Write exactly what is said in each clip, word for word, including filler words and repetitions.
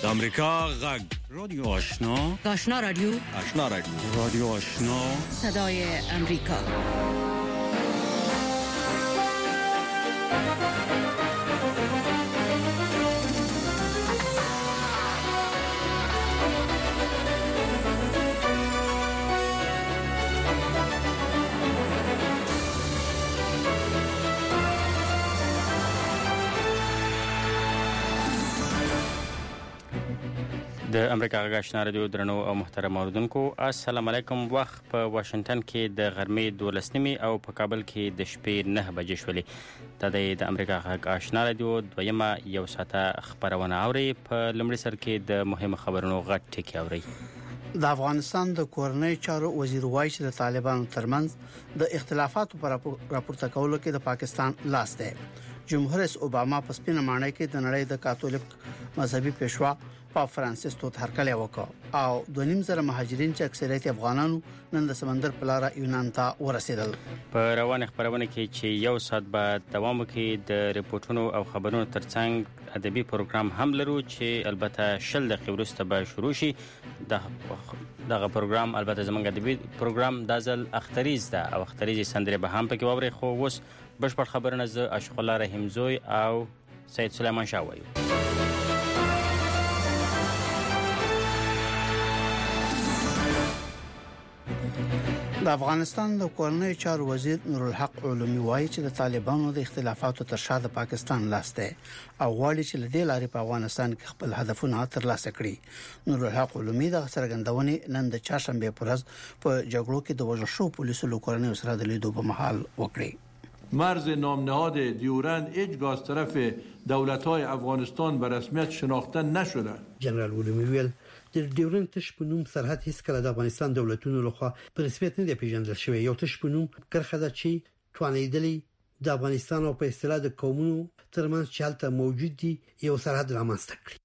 امریکا غږ رادیو آشنا آشنا رادیو آشنا رادیو رادیو آشنا صدای امریکا. د امریکا غږ آشنا رادیو درنو او محترم اوریدونکو السلام علیکم. وخت په واشنگټن کې د غرمې دولس نیمې او په کابل کې د شپې نه بجې شولې. دا د امریکا غږ آشنا رادیو دویمه یو ساعته خبرونه اوري. په لومړي سر کې د مهمو خبرونو غټ ټکی اوري. د افغانستان د کورنۍ چارو وزیر وایي چې د طالبانو ترمنځ د اختلافاتو پر راپورته کولو کې د پاکستان لاس دی. جمهور رئیس اوباما په سپینه ماڼۍ کې د نړۍ د کاتولیک مذهبي پیشوا پاپ فرانسیس توت هرکلی وکړ او د نیم زره مهاجرین چې اکثریت افغانانو نن د سمندر په لار یونان ته ورسېدل. په روانه خبرونه کې چې یو ساعت بعد دوام کوي د ریپورتونو او خبرونو ترڅنګ ادبي پروګرام هم لرو چې البته شل دقیقې وروسته به شروع شي. دغه پروګرام البته زمونږ ادبي پروګرام د ځل اختریز ده او اختریز سندره به هم پکې ووري. خو اوس بشپړ خبرونه ز اشق الله رحیم زوی او سید سلیمان شاه وایو. د افغانستان د کورنۍ چارو وزیر نورالحق علومي وایي چې د طالبانو د اختلافاتو تر شا د پاکستان لاس دی او غواړي چې له دې لارې په افغانستان کې خپل هدفونه ترلاسه کړي. نورالحق علومي د څرګندونې نن د چهارشنبه پر ورځ په جګړو کې د وژل شو پولیسو له کورنۍ سره د لیدو په محل وکړي. مرز نامنهاد دیورند هیچگاه از طرف دولت‌های افغانستان به رسمیت شناخته نشده. جنرال علومی ویل د دیورند تش په نوم سرحد هیڅ کله د افغانستان دولتونو لخوا په رسمیت نه دی پیژندل شوی. یو تش په نوم کرخه ده چې توانیدلی د افغانستان او په اصطلاح د قومونو ترمنځ چالت موجود دي یو سرحد رامنځته کړي.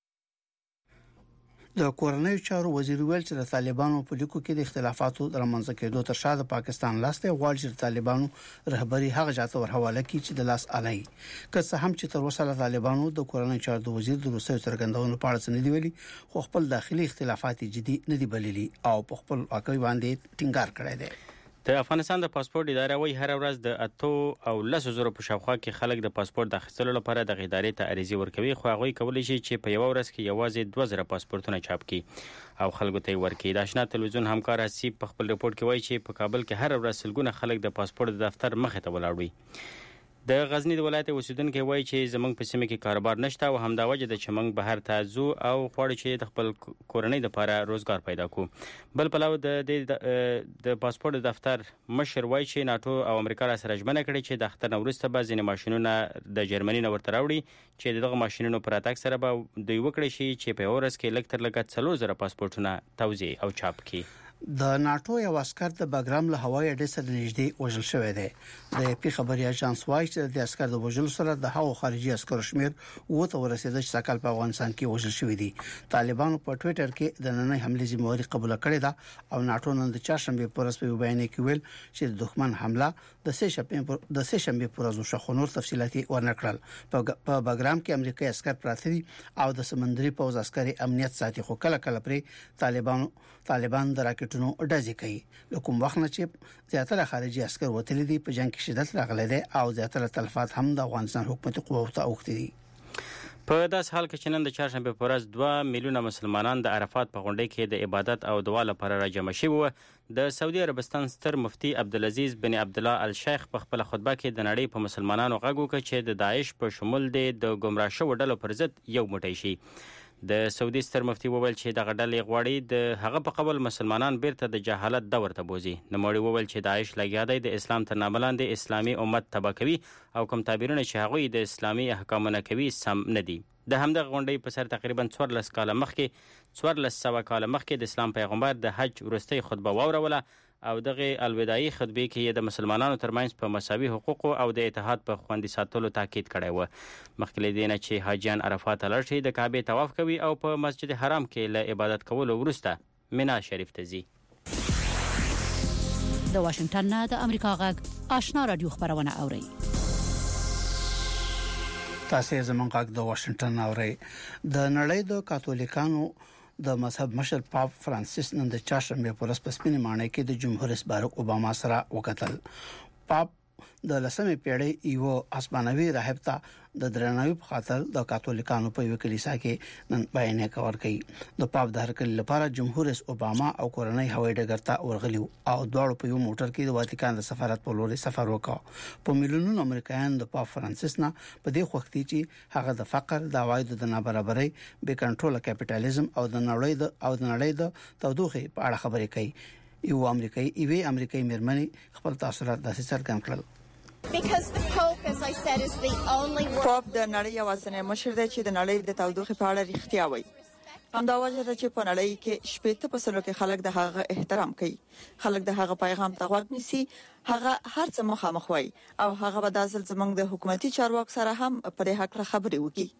د کورنۍ چارو وزیر ویل چې د طالبانو په لیکو کې د اختلافاتو د رامنځته کېدو تر شا د پاکستان لاس دی. غواړي چې طالبانو رهبری هغه ځای ور حواله کړي چې د لاس علي. که څه هم چې تر اوسه طالبانو د کورنۍ چارو د وزیر د روسي څرګندونو په اړه څه نه دی ویلي، خو خپل داخلي اختلافات جدي نه دی بللي او په خپل واقعي باندې ټینګار کړی دی. د افغانستان د پاسپورت اداره وایي هر ورځ د اتو او لس زره په شاوخوا کې خلک د پاسپورت د اخیستلو لپاره د ادارې ته عریضې ورکوي. خو هغوی کولی شي چې په یو ورځ کې یوازې دوه زره پاسپورتونه چاپ کړي او خلکو ته ورکړي. د آشنا تلویزیون همکار حسیب په خپل ریپورت کې وایي چې په کابل کې هر ورځ سلګونه خلک د پاسپورت دفتر مخې ته ولاړ وي. د غزنی د ولایت اوسیدونکو وایي چې زمونږ په سیمه کې کاروبار نشته او همدا وجه ده چې موږ بهر ته ځو او غواړو چې د خپل کورنۍ لپاره روزګار پیدا کړو. بل پلو د د پاسپورت دفتر مشر وایي چې ناتو او امریکا سره ژمنه کړې چې د اختر نوروز ته به ځینې ماشینونه د جرمني نه ورته راوړي چې دغه ماشینونو پر اتاک سره به دوی وکړي شي چې په ورځ کې لږ تر لږه څلور زره پاسپورتونه توزیع او چاپ کړي. د ناتو یو عسكر د باګرام له هوایي اډې سره نږدې وژل شوی دی. د پی خبري اژانس وایي چې د عسكر د وژلو سره د هغو خارجي عسكر شمیر وته ورسېد چې سکهال په افغانستان کې وژل شوی دی. طالبانو په ټوئیټر کې د نننۍ حمله ذمہواری قبول کړې ده او ناتو نن د چهارشنبه پر ورځ په بیان کې ویل چې د دښمن حمله د سه شنبه د سه شنبه پر ورځ شو. نور تفصيلات ورنکړل. په باګرام کې امریکایي عسكر پراته دي او د سمندري پوز عسکري امنیت ساتي، خو کله کله پرې طالبانو طالبان د راکټونو ډزې کوي. لکه وخت نه چې زیاتره خارجي عسكر وتلي دي په جنگ کې شدت راغلی دی او زیاتره تلفات هم د افغانستان حکومت قوت ته اوختي دي. په داس حال کې چې نن د چهارشنبه په ورځ دوه میلیونه مسلمانان د عرفات په غونډه کې د عبادت او دعا لپاره راجمع شوي وو. د سعودي عربستان ستر مفتي عبدالعزیز بن عبد الله الشیخ په خپل خطبه کې د نړۍ په مسلمانانو غږ وکړ چې د داعش په شمول د ګمراه شوو ډلو پر ضد یو موټی شي. د سعودي ستر مفتي وویل چې دغه ډلې غواړي د هغه په قبول مسلمانان بیرته د جهالت دور ته بوزي. نوموړي وویل چې داعش لګیا دی د اسلام تر نامه لاندې اسلامي امت تباه کوي او کوم تعبیرونه چې هغوی د اسلامي احکامونه کوي سم نه دي. د همدغه غونډې په سر تقریبا څوارلس کاله مخکې څوارلس سوه کاله مخکې د اسلام پیغمبر د حج وروستۍ خطبه واوروله او دغه الوداعي خطبه کې د مسلمانانو ترمنځ په مساوي حقوقو او د اتحاد په خوندي ساتلو تاکید کړی و. مخکې له دې نه چې حاجیان عرفات ته لاړ شي د کعبې طواف کوي او په مسجد حرام کې له عبادت کولو وروسته مینا شریف ته ځي. د واشنگټن نه د امریکا غږ آشنا رادیو خبرونه اوري. تاسو زمونږ غږ د واشنگټن اوري د نړۍ د کاتولیکانو د مذهب مشر پاپ فرانسیس نن د چاشنبه پر ورځ په سپینې ماڼۍ کې د جمهور رئیس بارک اوباما سره وکتل. پاپ د لسمې پیړۍ یو اسمانوي راهب ته د درناوي په خاطر د کاتولیکانو په یو کلیسا کې نن بیان کور کوي. د پاپ د هرکل لپاره جمهور رئیس اوباما او کورنۍ هوایي ډګر ته ورغلی او دواړو په یو موټر کې د واتیکان د سفارت په لور سفر وکړ. په میلیونونو امریکایان د پاپ فرانسیس نه په دې وخت کې چې هغه د فقر، د عوایدو د نابرابرۍ، بې کنټروله کیپټالیزم او د نړۍ د او د نړۍ د تودوخې په اړه خبرې کوي. یو امریکایي ایوي امریکایي مرمنې خپل تاثیرات داسې څرګند کړل. Because the Pope, as I said, is the only one. پاپ د نړۍ یوازینی مشر دی چې د نړۍ د تودوخې په اړه رښتیا وایي. همدا وجه ده چې په نړۍ کې شپږ پرسنټ کې خلک د هغه احترام کوي. خلک د هغه پیغام ته غوږ نیسي. هغه هر څه مخامخ وایي او هغه به د ځل زمنګ د حکومتي چارواکو سره هم په دې حق خبرې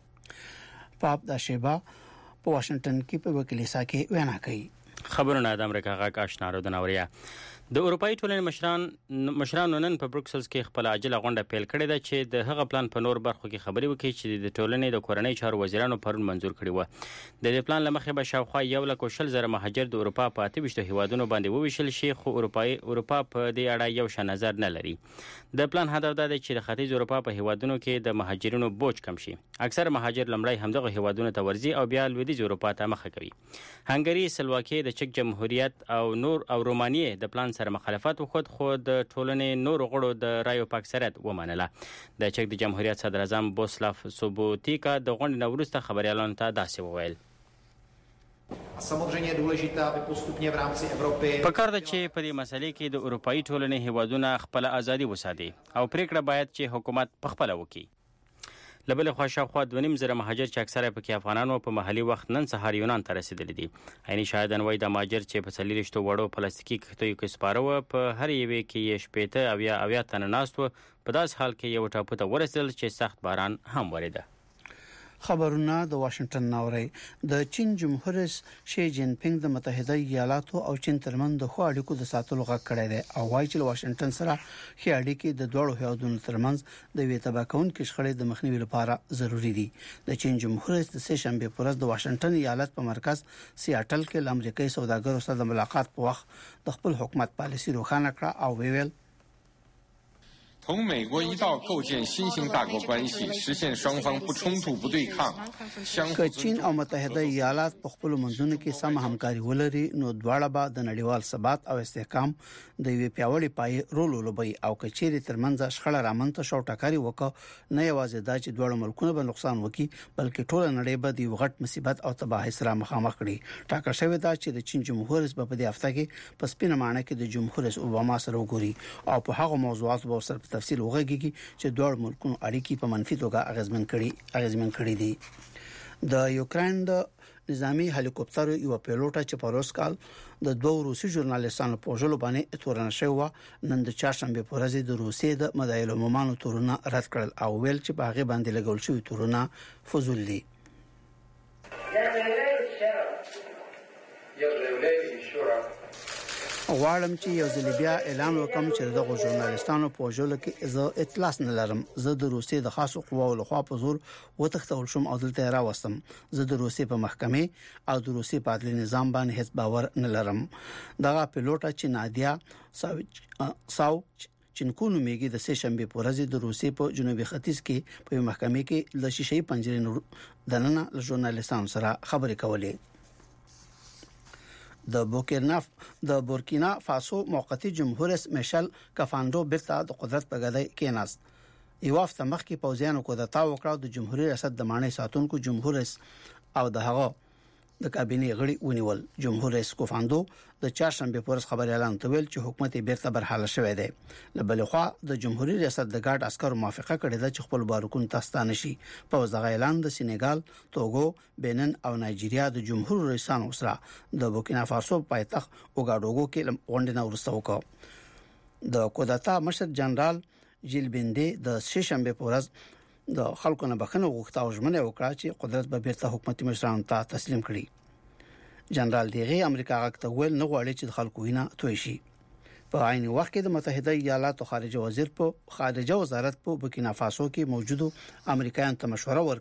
وکړي. پاپ د شیبا په واشنگټن کې په وکیلیسا کې وینا کوي. خبرونه د امریکا غاک آشنا رو د نوریا د اروپאי ټولنې مشران مشران نن په بروکسلز کې خپل عاجله غونډه پیل کړې ده چې د هغه پلان په نور برخو کې خبرې وکړي چې د ټولنې د کورنۍ چارو وزیرانو پرون منزور کړی و. د دې پلان لمخې به شاوخوا یو لک شل زره مهاجر د اروپا په اته ویشت هیوادونو باندې وویشل شي، خو اروپאי اروپا په دې اړه یو شان نظر نه لري. د پلان هدف دا دی چې د ختیځ اروپا په هیوادونو کې د مهاجرینو بوج کم شي. اکثر مهاجر لمړی همدغه هیوادونو ته ورځي او بیا لویدیځ اروپا ته مخه کوي. هنګری، سلواکي، د چک جمهوریت او نور او رومانیې د پلان سره مخالفت وکړ، خو د ټولنې نور غړو د رایو په اکثریت ومنله. د چک د جمهوریت صدر اعظم بوسلاف سوبوتیکا د غونډې نه وروسته خبريالانو ته داسې وویل: Samozřejmě je důležité, aby postupně v rámci Evropy پکار ده چې په دې مسلې کې د اروپאי ټولنې هیوادونه خپل ازادي وساتي او پریکړه باید چې حکومت په خپل وکړي. لبل خو شاوخوا دوه نیم زره مهاجر چې اکثره پکې افغانانو په محلي وخت نن سهار یونان ته رسیدلي دي. عیني شاهدان وایي د مهاجر چې په څلېرویشتو وړو پلاستیکي کښتیو کې سپاره وو، په هر یوې کې یې شپېته او یا اویا تنه ناست وو. په داس حال کې یو ټاپو ته ورسېدل چې سخت باران هم وریده. خبرونه د واشنگټن ناوري. د چین جمهور رئیس شي جین پینګ د متحده ایالاتو او چین ترمن د خو اړیکو د ساتلو غږ کړی دی او وايي چې واشنگټن سره خې اړیکې د دوړو هیوادونو ترمنځ د وی تباکون کې شخړې د مخنیوي لپاره ضروری دي. د چین جمهور رئیس د سه شنبه پر ورځ د واشنگټن ایالت په مرکز سیاټل کې د امریکایي سوداګرو سره د ملاقات په وخت د خپل حکومت پالیسي روښانه کړه او ویل: 从美国一道构建新型大国关系，实现双方不冲突、不对抗、相互。 چین او متحده ایالات په خپل منځونو کې سم همکاري ولري نو دواړه به د نړیوال ثبات او استحکام د یو پیاوړي پای رول ولوبي او کچېری ترمنځ شخړه رامنځته شو ټاکري وکړه. نه یوازې دا چې دوه ملکونه به نقصان وکړي بلکې ټول نړۍ به د غټ مصیبت او تباہي سره مخامخ کړي. ټاکل شوی دا چې د چین جمهور رئیس په دې هفته کې په سپینه ماڼۍ کې د جمهور رئیس اوباما سره وګوري او په هغه موضوعاتو به سره تفصیل وغږیږي چې دوه ملکونو اړیکې په منفي توګه اغیزمن کړي اغیزمن کړي دي. د یوکرين د نظامی هلیکوپټر یو پیلوټ چې په روس کال د دوه روسي ژورنالیستانو په ژوند باندې تورن شوی نن د چاشنبه په ورځ د روسي د مدایلو ممانو تورونه رد کړل او ویل چې په هغه باندې لګول شوی تورونه فزول دي. غواړم چې یو ځل بیا اعلان وکم چې دغه ژورنالیستانو په ژوند کې زه اطلاع نه لرم. زه د روسي د خاصو قواو لخوا په زور وتښتول شم او دلته راوستم. زه د روسي په محکمې او د روسي په عدلي نظام باندې هیڅ باور نه لرم. دغه پیلوټ چې نادیا ساوچ ساوچ چینکونو میګي د سه شنبه په ورځ د روسي په جنوبي ختیځ کې په محکمې کې د شیشې پنجرې دننه له ژورنالیستانو سره خبرې کولې. د بورکینا د بورکینا فاسو موقتی جمهور رئیس میشل کافاندو بیرته د قدرت په ګدای کې ناست. یو وخت مخکې پوځیانو کو د تا وکړو د جمهوریت ریاست د مانې ساتونکو جمهور رئیس او د هغه د کابینې غړي ونیول. جمهور رئیس کوفاندو د چاشنبه په ورځ خبري اعلان وکړ چې حکومت بیرته برحاله شوې ده. لبلخوا د جمهوریت ریاست د ګارد عسکرو موافقه کړې ده چې خپل بارکون تاستانه شي. په وځغه اعلان د سینیګال، توګو، بینن او نایجیریا د جمهور رئیسانو سره د بورکینا فاسو پایتخت اوګاډوګو کې غونډه نه ورسته وکړه. د کودتا مشر جنرال جیل بندې د سه شنبه په ورځ د خلکو نه بخنه غوښته او ژمنه وکړه چې قدرت به بیرته حکومتي مشرانو ته تسلیم کړي. جنرال دیغه امریکا غاکته ویل نه غواړي چې د خلکو وینا توی شي. په عین وخت کې د متحده ایالاتو خارجه وزیر په خارجه وزارت په بورکینا فاسو کې موجودو امریکایانو ته مشوره